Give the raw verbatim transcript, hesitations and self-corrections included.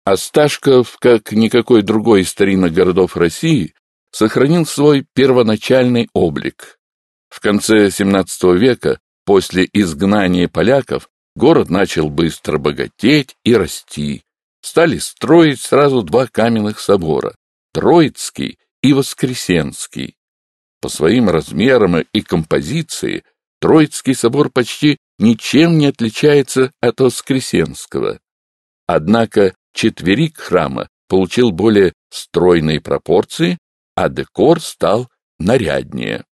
Осташков, как никакой другой из старинных городов России, сохранил свой первоначальный облик. В конце семнадцатого века, после изгнания поляков, город начал быстро богатеть и расти. Стали строить сразу два каменных собора – Троицкий и Воскресенский. По своим размерам и композиции Троицкий собор почти ничем не отличается от Воскресенского. Однако четверик храма получил более стройные пропорции, а декор стал наряднее.